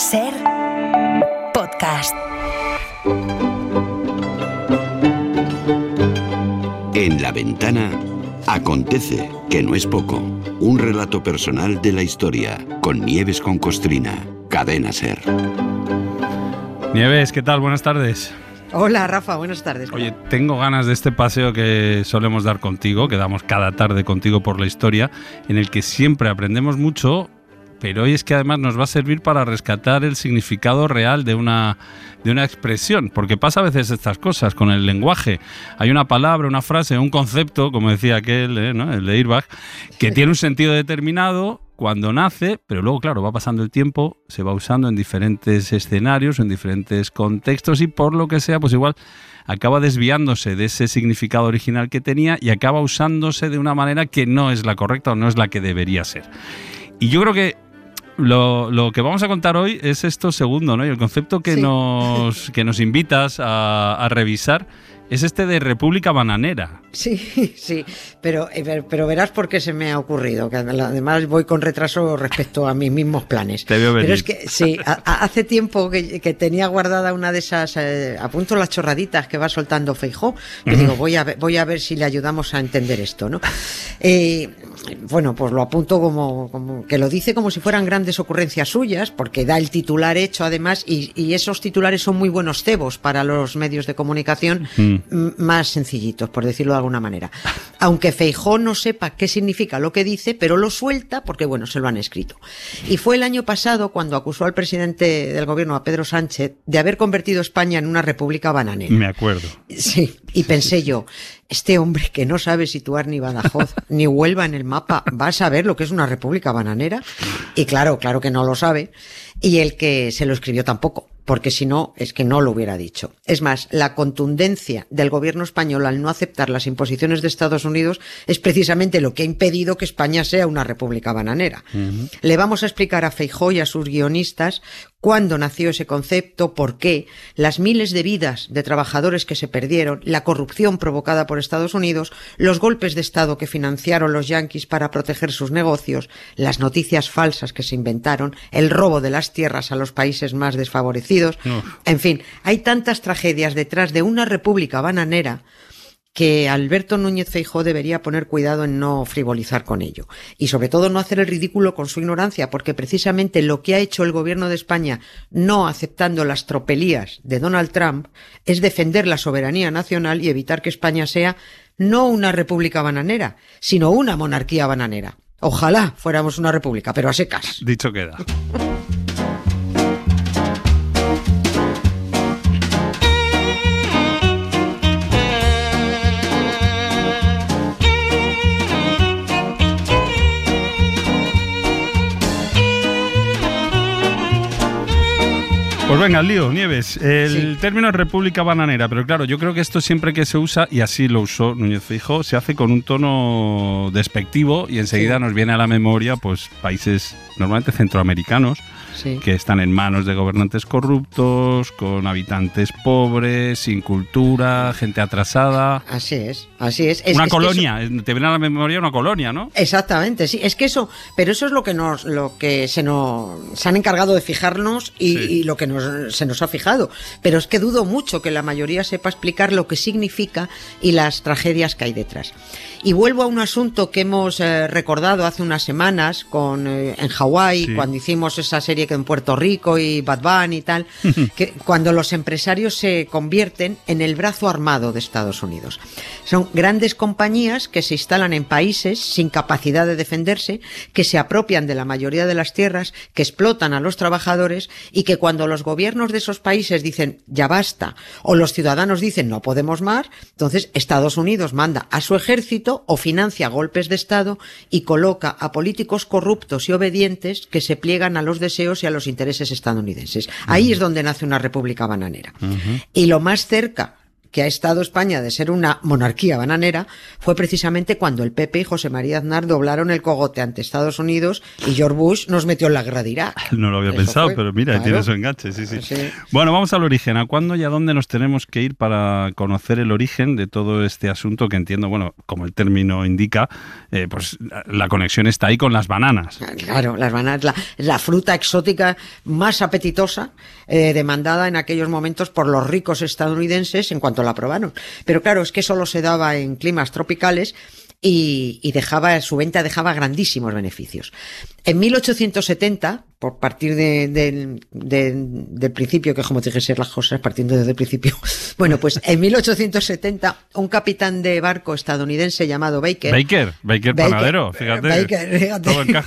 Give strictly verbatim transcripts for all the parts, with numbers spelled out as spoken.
Ser podcast. En La Ventana acontece, que no es poco, un relato personal de la historia, con Nieves con Costrina, Cadena Ser. Nieves, ¿qué tal? Buenas tardes. Hola Rafa, buenas tardes. Oye, tengo ganas de este paseo que solemos dar contigo, que damos cada tarde contigo por la historia, en el que siempre aprendemos mucho, pero hoy es que además nos va a servir para rescatar el significado real de una, de una expresión, porque pasa a veces estas cosas con el lenguaje. Hay una palabra, una frase, un concepto, como decía aquel, ¿eh? ¿no? el de Irbach, que tiene un sentido determinado cuando nace, pero luego, claro, va pasando el tiempo, se va usando en diferentes escenarios, en diferentes contextos y por lo que sea, pues igual acaba desviándose de ese significado original que tenía y acaba usándose de una manera que no es la correcta o no es la que debería ser. Y yo creo que Lo, lo que vamos a contar hoy es esto segundo, ¿no? Y el concepto que, sí. nos, que nos invitas a, a revisar es este de República Bananera. Sí, sí, pero, pero verás por qué se me ha ocurrido, que además voy con retraso respecto a mis mismos planes. Te veo venir. Pero es que sí, a, a, hace tiempo que, que tenía guardada una de esas, eh, apunto las chorraditas que va soltando Feijóo, que uh-huh. digo, voy a, ver, voy a ver si le ayudamos a entender esto, ¿no? Eh, bueno, pues lo apunto como, como, que lo dice como si fueran grandes ocurrencias suyas, porque da el titular hecho además, y, y esos titulares son muy buenos cebos para los medios de comunicación, uh-huh. más sencillitos, por decirlo de alguna manera. Aunque Feijóo no sepa qué significa lo que dice, pero lo suelta porque, bueno, se lo han escrito. Y fue el año pasado cuando acusó al presidente del gobierno, a Pedro Sánchez, de haber convertido España en una república bananera. Me acuerdo. Sí, y pensé yo, este hombre que no sabe situar ni Badajoz ni Huelva en el mapa, ¿va a saber lo que es una república bananera? Y claro, claro que no lo sabe. Y el que se lo escribió tampoco, porque si no, es que no lo hubiera dicho. Es más, la contundencia del gobierno español al no aceptar las imposiciones de Estados Unidos es precisamente lo que ha impedido que España sea una república bananera. Uh-huh. Le vamos a explicar a Feijóo y a sus guionistas cuándo nació ese concepto, por qué, las miles de vidas de trabajadores que se perdieron, la corrupción provocada por Estados Unidos, los golpes de Estado que financiaron los yanquis para proteger sus negocios, las noticias falsas que se inventaron, el robo de las tierras a los países más desfavorecidos. No. En fin, hay tantas tragedias detrás de una república bananera que Alberto Núñez Feijóo debería poner cuidado en no frivolizar con ello. Y sobre todo no hacer el ridículo con su ignorancia, porque precisamente lo que ha hecho el gobierno de España no aceptando las tropelías de Donald Trump es defender la soberanía nacional y evitar que España sea no una república bananera, sino una monarquía bananera. Ojalá fuéramos una república, pero a secas. Dicho queda. Pues venga, al lío, Nieves. El sí. término es república bananera, pero claro, yo creo que esto siempre que se usa, y así lo usó Núñez Feijóo, se hace con un tono despectivo y enseguida sí. nos viene a la memoria pues países normalmente centroamericanos sí. que están en manos de gobernantes corruptos, con habitantes pobres, sin cultura, gente atrasada. Así es, así es. es una es colonia, eso... te viene a la memoria una colonia, ¿no? Exactamente, sí. Es que eso, pero eso es lo que nos, lo que se nos se han encargado de fijarnos y, sí. y lo que nos se nos ha fijado, pero es que dudo mucho que la mayoría sepa explicar lo que significa y las tragedias que hay detrás. Y vuelvo a un asunto que hemos eh, recordado hace unas semanas con eh, en Hawái, sí. cuando hicimos esa serie que en Puerto Rico y Bad Bunny y tal, que cuando los empresarios se convierten en el brazo armado de Estados Unidos. Son grandes compañías que se instalan en países sin capacidad de defenderse, que se apropian de la mayoría de las tierras, que explotan a los trabajadores y que cuando los gobiernos de esos países dicen ya basta, o los ciudadanos dicen no podemos más, entonces Estados Unidos manda a su ejército o financia golpes de Estado y coloca a políticos corruptos y obedientes que se pliegan a los deseos y a los intereses estadounidenses. Ahí uh-huh. es donde nace una república bananera. Uh-huh. Y lo más cerca que ha estado España de ser una monarquía bananera fue precisamente cuando el P P y José María Aznar doblaron el cogote ante Estados Unidos y George Bush nos metió en la guerra de Irak. No lo había Eso pensado, fue, pero mira, claro. tiene su enganche, sí, sí, Sí. Bueno, vamos al origen. ¿A cuándo y a dónde nos tenemos que ir para conocer el origen de todo este asunto que entiendo, bueno, como el término indica, eh, pues la conexión está ahí con las bananas? Claro, las bananas, la, la fruta exótica más apetitosa, eh, demandada en aquellos momentos por los ricos estadounidenses en cuanto la probaron. Pero claro, es que solo se daba en climas tropicales y, y dejaba, su venta dejaba grandísimos beneficios. En mil ochocientos setenta, por partir de, de, de, del principio, que es como tienen que ser las cosas, partiendo desde el principio. Bueno, pues en mil ochocientos setenta, un capitán de barco estadounidense llamado Baker. Baker, Baker, Baker panadero, fíjate. Baker, fíjate. Todo encaja.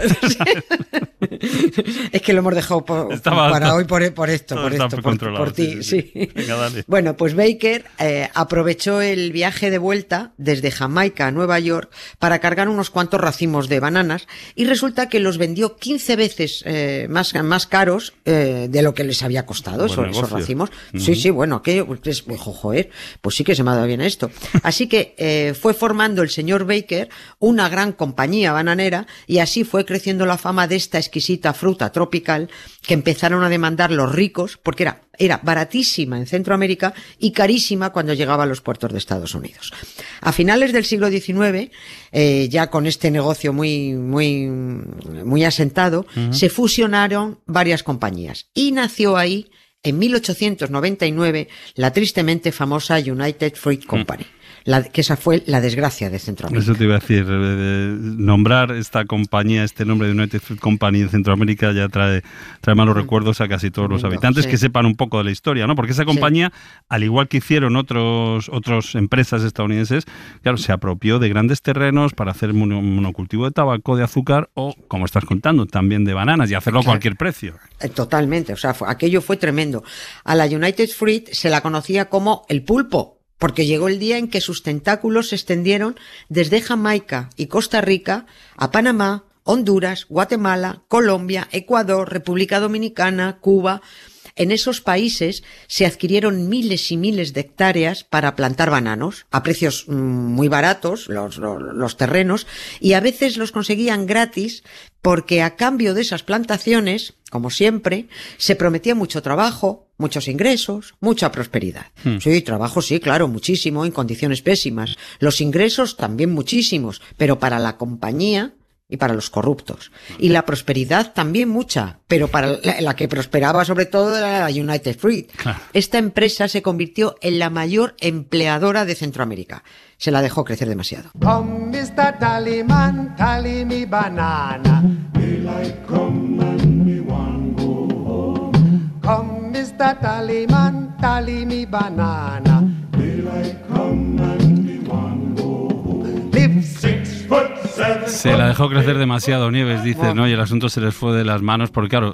Es que lo hemos dejado por, para hoy por, por esto, todo por esto, por, por ti. Sí, sí, sí. Venga, dale. Bueno, pues Baker eh, aprovechó el viaje de vuelta desde Jamaica a Nueva York para cargar unos cuantos racimos de bananas y resulta que los vendió quince veces eh, más, más caros eh, de lo que les había costado eso, esos racimos. Uh-huh. Sí, sí, bueno, aquello, pues, joder, pues sí que se me ha dado bien esto. Así que eh, fue formando el señor Baker una gran compañía bananera y así fue creciendo la fama de esta exquisita fruta tropical que empezaron a demandar los ricos porque era Era baratísima en Centroamérica y carísima cuando llegaba a los puertos de Estados Unidos. A finales del siglo diecinueve, eh, ya con este negocio muy, muy, muy asentado, uh-huh. se fusionaron varias compañías y nació ahí, en mil ochocientos noventa y nueve, la tristemente famosa United Fruit Company. Uh-huh. La, que esa fue la desgracia de Centroamérica. Eso te iba a decir, eh, nombrar esta compañía, este nombre de United Fruit Company en Centroamérica ya trae, trae malos mm. recuerdos a casi todos los habitantes sí. que sepan un poco de la historia, ¿no? Porque esa compañía, sí. al igual que hicieron otros otras empresas estadounidenses, claro, se apropió de grandes terrenos para hacer mono, monocultivo de tabaco, de azúcar o, como estás contando, también de bananas y hacerlo claro. a cualquier precio. Totalmente, o sea, fue, aquello fue tremendo. A la United Fruit se la conocía como el pulpo, porque llegó el día en que sus tentáculos se extendieron desde Jamaica y Costa Rica a Panamá, Honduras, Guatemala, Colombia, Ecuador, República Dominicana, Cuba. En esos países se adquirieron miles y miles de hectáreas para plantar bananos a precios muy baratos, los, los, los terrenos, y a veces los conseguían gratis porque a cambio de esas plantaciones, como siempre, se prometía mucho trabajo, muchos ingresos, mucha prosperidad. Hmm. Sí, trabajo sí, claro, muchísimo, en condiciones pésimas. Los ingresos también muchísimos, pero para la compañía y para los corruptos. Y la prosperidad también mucha, pero para la, la que prosperaba sobre todo era la United Fruit. Claro. Esta empresa se convirtió en la mayor empleadora de Centroamérica. Se la dejó crecer demasiado. Come, mister Tallyman, tally me banana. Daylight come and me want go home. Come, mister Tallyman, tally me banana. Daylight come and me want go home. Live six foot seven. Se la dejó crecer demasiado, Nieves, dices, ¿no? Y el asunto se les fue de las manos porque, claro,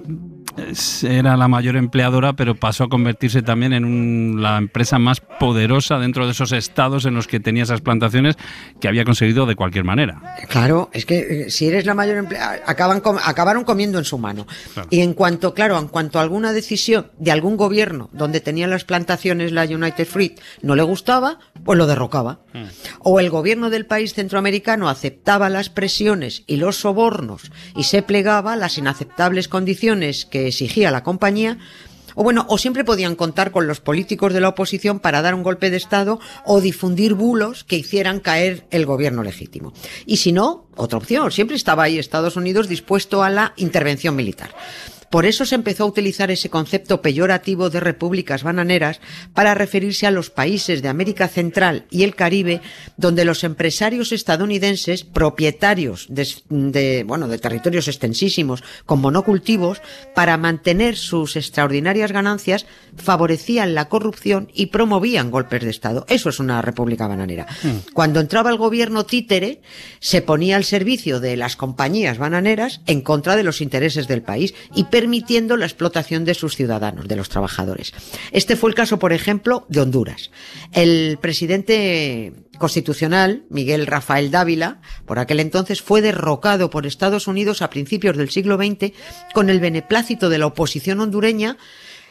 era la mayor empleadora, pero pasó a convertirse también en un, la empresa más poderosa dentro de esos estados en los que tenía esas plantaciones que había conseguido de cualquier manera. Claro, es que si eres la mayor empleadora, acaban com- acabaron comiendo en su mano. Claro. Y en cuanto, claro, en cuanto a alguna decisión de algún gobierno donde tenía las plantaciones la United Fruit no le gustaba, pues lo derrocaba. Hmm. O el gobierno del país centroamericano aceptaba las presiones y los sobornos y se plegaba a las inaceptables condiciones que exigía la compañía, o bueno, o siempre podían contar con los políticos de la oposición para dar un golpe de estado o difundir bulos que hicieran caer el gobierno legítimo. Y si no, otra opción, siempre estaba ahí Estados Unidos dispuesto a la intervención militar. Por eso se empezó a utilizar ese concepto peyorativo de repúblicas bananeras para referirse a los países de América Central y el Caribe, donde los empresarios estadounidenses, propietarios de, de, bueno, de territorios extensísimos con monocultivos, para mantener sus extraordinarias ganancias, favorecían la corrupción y promovían golpes de Estado. Eso es una república bananera. Mm. Cuando entraba el gobierno títere, se ponía al servicio de las compañías bananeras en contra de los intereses del país y permitiendo la explotación de sus ciudadanos, de los trabajadores. Este fue el caso, por ejemplo, de Honduras. El presidente constitucional, Miguel Rafael Dávila, por aquel entonces fue derrocado por Estados Unidos a principios del siglo veinte con el beneplácito de la oposición hondureña,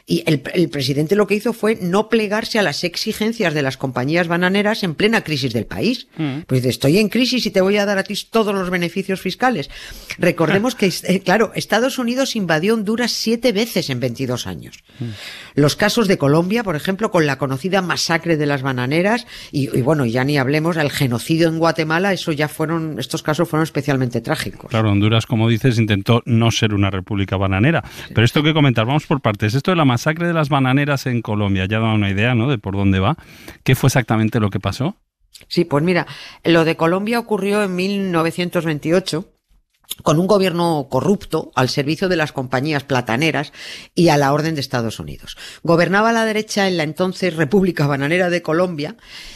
Y el, el presidente lo que hizo fue no plegarse a las exigencias de las compañías bananeras en plena crisis del país. Mm. Pues dice, estoy en crisis y te voy a dar a ti todos los beneficios fiscales. Recordemos que, eh, claro, Estados Unidos invadió Honduras siete veces en veintidós años. Mm. Los casos de Colombia, por ejemplo, con la conocida masacre de las bananeras, y, y bueno, ya ni hablemos, el genocidio en Guatemala, eso ya fueron, estos casos fueron especialmente trágicos. Claro, Honduras, como dices, intentó no ser una república bananera. Sí. Pero esto que comentar, vamos por partes. Esto de la masacre de las bananeras en Colombia, ya da una idea, ¿no?, de por dónde va. ¿Qué fue exactamente lo que pasó? Sí, pues mira, lo de Colombia ocurrió en mil novecientos veintiocho con un gobierno corrupto al servicio de las compañías plataneras y a la orden de Estados Unidos. Gobernaba la derecha en la entonces República Bananera de Colombia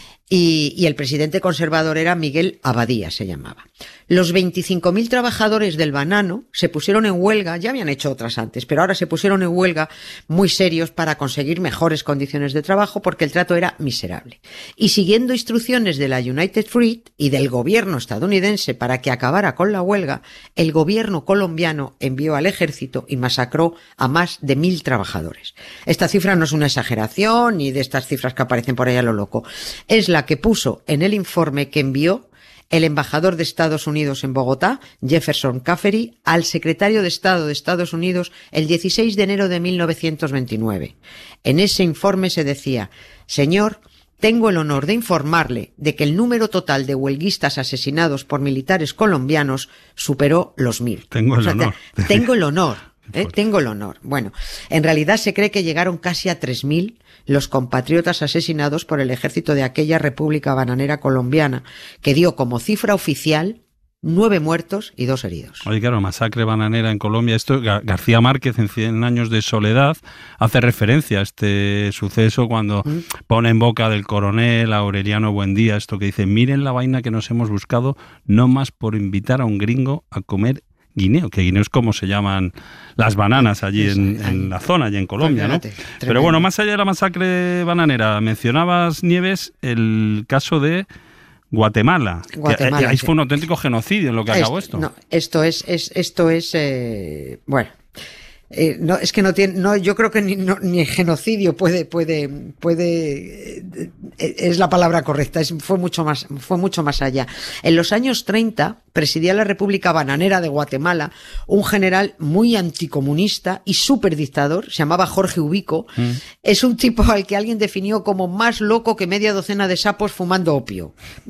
y, y el presidente conservador era Miguel Abadía, se llamaba. Los veinticinco mil trabajadores del banano se pusieron en huelga, ya habían hecho otras antes, pero ahora se pusieron en huelga muy serios para conseguir mejores condiciones de trabajo porque el trato era miserable. Y siguiendo instrucciones de la United Fruit y del gobierno estadounidense para que acabara con la huelga, el gobierno colombiano envió al ejército y masacró a más de mil trabajadores. Esta cifra no es una exageración ni de estas cifras que aparecen por ahí a lo loco. Es la que puso en el informe que envió el embajador de Estados Unidos en Bogotá, Jefferson Caffery, al secretario de Estado de Estados Unidos el dieciséis de enero de mil novecientos veintinueve. En ese informe se decía: señor, tengo el honor de informarle de que el número total de huelguistas asesinados por militares colombianos superó los mil. Tengo el o sea, honor. Te, tengo el honor. ¿Eh? Tengo el honor. Bueno, en realidad se cree que llegaron casi a tres mil los compatriotas asesinados por el ejército de aquella República Bananera colombiana, que dio como cifra oficial nueve muertos y dos heridos. Oye, claro, masacre bananera en Colombia. Esto, García Márquez en Cien años de soledad hace referencia a este suceso cuando ¿Mm? pone en boca del coronel Aureliano Buendía esto que dice: miren la vaina que nos hemos buscado, no más por invitar a un gringo a comer guineo, que guineo es como se llaman las bananas allí en, en la zona, allí en Colombia, ¿no? Pero bueno, más allá de la masacre bananera, mencionabas, Nieves, el caso de Guatemala. Guatemala que, ahí sí. fue un auténtico genocidio en lo que es, acabó esto. No, esto es, es esto es, eh, bueno, eh, no, es que no tiene, no, yo creo que ni, no, ni el genocidio puede, puede, puede, eh, es la palabra correcta, es, fue mucho más, fue mucho más allá. En los años treinta, presidía la República Bananera de Guatemala un general muy anticomunista y superdictador, se llamaba Jorge Ubico. Mm. Es un tipo al que alguien definió como más loco que media docena de sapos fumando opio.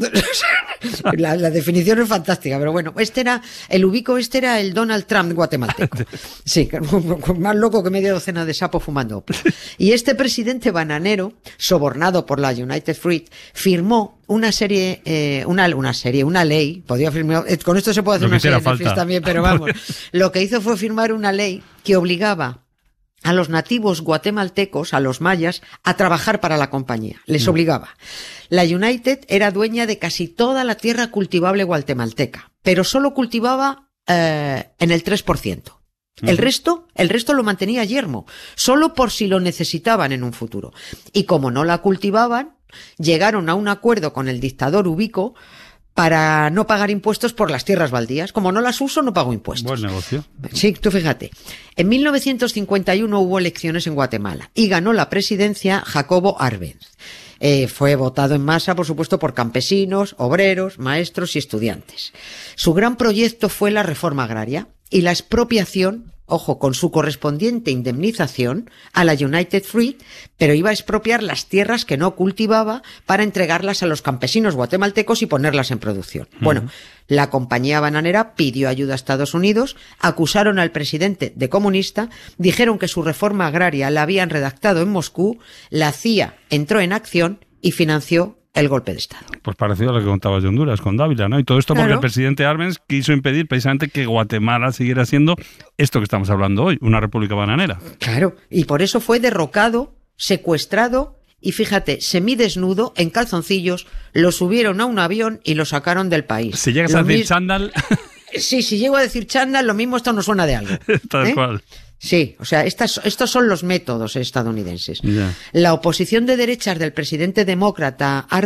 La, la definición es fantástica, pero bueno, este era, el Ubico este era el Donald Trump guatemalteco. Sí, más loco que media docena de sapos fumando opio. Y este presidente bananero, sobornado por la United Fruit, firmó una serie, eh, una, una serie, una ley, podría firmar, con esto se puede hacer una serie de Netflix también, pero vamos, lo que hizo fue firmar una ley que obligaba a los nativos guatemaltecos, a los mayas, a trabajar para la compañía. Les obligaba. La United era dueña de casi toda la tierra cultivable guatemalteca, pero solo cultivaba eh, en el tres por ciento. El resto, el resto lo mantenía yermo, solo por si lo necesitaban en un futuro. Y como no la cultivaban, llegaron a un acuerdo con el dictador Ubico para no pagar impuestos por las tierras baldías. Como no las uso, no pago impuestos. Buen negocio. Sí, tú fíjate. En mil novecientos cincuenta y uno hubo elecciones en Guatemala y ganó la presidencia Jacobo Arbenz. Eh, fue votado en masa, por supuesto, por campesinos, obreros, maestros y estudiantes. Su gran proyecto fue la reforma agraria y la expropiación, ojo, con su correspondiente indemnización a la United Fruit, pero iba a expropiar las tierras que no cultivaba para entregarlas a los campesinos guatemaltecos y ponerlas en producción. Uh-huh. Bueno, la compañía bananera pidió ayuda a Estados Unidos, acusaron al presidente de comunista, dijeron que su reforma agraria la habían redactado en Moscú, la C I A entró en acción y financió el golpe de Estado. Pues parecido a lo que contabas de Honduras con Dávila, ¿no? Y todo esto claro. porque el presidente Arbenz quiso impedir precisamente que Guatemala siguiera siendo esto que estamos hablando hoy, una república bananera. Claro, y por eso fue derrocado, secuestrado y fíjate, semidesnudo, en calzoncillos, lo subieron a un avión y lo sacaron del país. Si llegas lo a decir mis... chándal... Sí, si llego a decir chándal, lo mismo esto no suena de algo. Tal ¿eh? cual. Sí, o sea, estas, estos son los métodos estadounidenses. Yeah. La oposición de derechas del presidente demócrata Arbenz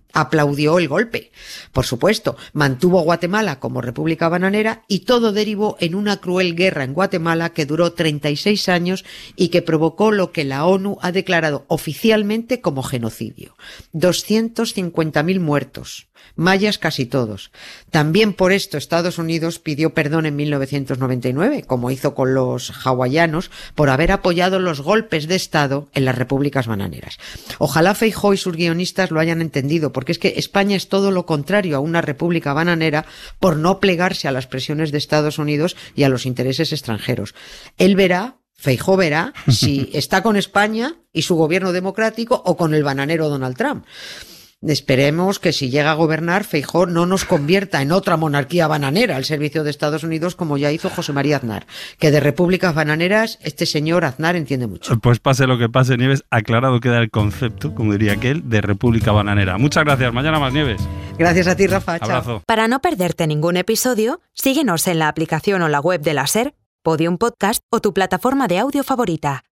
aplaudió el golpe. Por supuesto, mantuvo a Guatemala como república bananera y todo derivó en una cruel guerra en Guatemala que duró treinta y seis años y que provocó lo que la ONU ha declarado oficialmente como genocidio. doscientos cincuenta mil muertos, mayas casi todos. También por esto Estados Unidos pidió perdón en mil novecientos noventa y nueve, como hizo con los hawaianos, por haber apoyado los golpes de Estado en las repúblicas bananeras. Ojalá Feijóo y sus guionistas lo hayan entendido, porque es que España es todo lo contrario a una república bananera por no plegarse a las presiones de Estados Unidos y a los intereses extranjeros. Él verá, Feijóo verá, si está con España y su gobierno democrático o con el bananero Donald Trump. Esperemos que si llega a gobernar, Feijóo no nos convierta en otra monarquía bananera al servicio de Estados Unidos, como ya hizo José María Aznar, que de repúblicas bananeras este señor Aznar entiende mucho. Pues pase lo que pase, Nieves, aclarado queda el concepto, como diría aquel, de república bananera. Muchas gracias, mañana más, Nieves. Gracias a ti, Rafa. Chao. Abrazo. Para no perderte ningún episodio, síguenos en la aplicación o la web de la SER, Podium Podcast o tu plataforma de audio favorita.